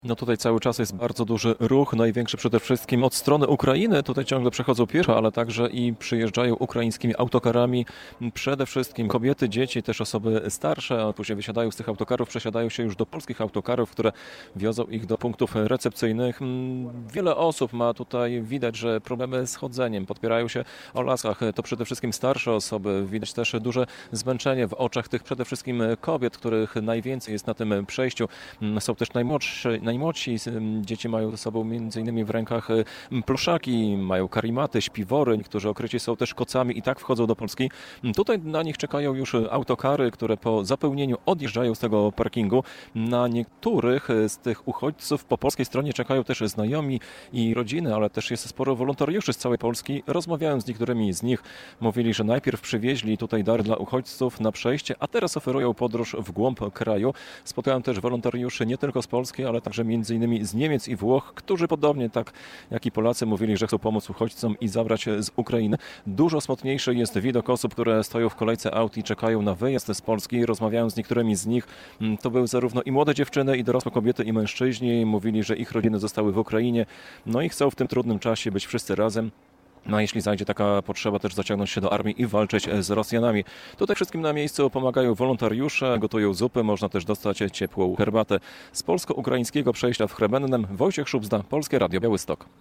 No tutaj cały czas jest bardzo duży ruch, największy przede wszystkim od strony Ukrainy. Tutaj ciągle przechodzą pieszo, ale także i przyjeżdżają ukraińskimi autokarami. Przede wszystkim kobiety, dzieci, też osoby starsze, a później wysiadają z tych autokarów, przesiadają się już do polskich autokarów, które wiozą ich do punktów recepcyjnych. Wiele osób ma tutaj, widać, że problemy z chodzeniem, podpierają się o lasach. To przede wszystkim starsze osoby. Widać też duże zmęczenie w oczach tych przede wszystkim kobiet, których najwięcej jest na tym przejściu. Są też najmłodsi dzieci mają ze sobą między innymi w rękach pluszaki, mają karimaty, śpiwory, niektórzy okryci są też kocami i tak wchodzą do Polski. Tutaj na nich czekają już autokary, które po zapełnieniu odjeżdżają z tego parkingu. Na niektórych z tych uchodźców po polskiej stronie czekają też znajomi i rodziny, ale też jest sporo wolontariuszy z całej Polski. Rozmawiając z niektórymi z nich, mówili, że najpierw przywieźli tutaj dary dla uchodźców na przejście, a teraz oferują podróż w głąb kraju. Spotkałem też wolontariuszy nie tylko z Polski, ale także między innymi z Niemiec i Włoch, którzy podobnie tak jak i Polacy mówili, że chcą pomóc uchodźcom i zabrać z Ukrainy. Dużo smutniejszy jest widok osób, które stoją w kolejce aut i czekają na wyjazd z Polski. Rozmawiając z niektórymi z nich, to były zarówno i młode dziewczyny, i dorosłe kobiety, i mężczyźni. Mówili, że ich rodziny zostały w Ukrainie, no i chcą w tym trudnym czasie być wszyscy razem. No a jeśli zajdzie taka potrzeba, też zaciągnąć się do armii i walczyć z Rosjanami. Tutaj wszystkim na miejscu pomagają wolontariusze, gotują zupy, można też dostać ciepłą herbatę. Z polsko-ukraińskiego przejścia w Chrebennem Wojciech Szubzda, Polskie Radio Białystok.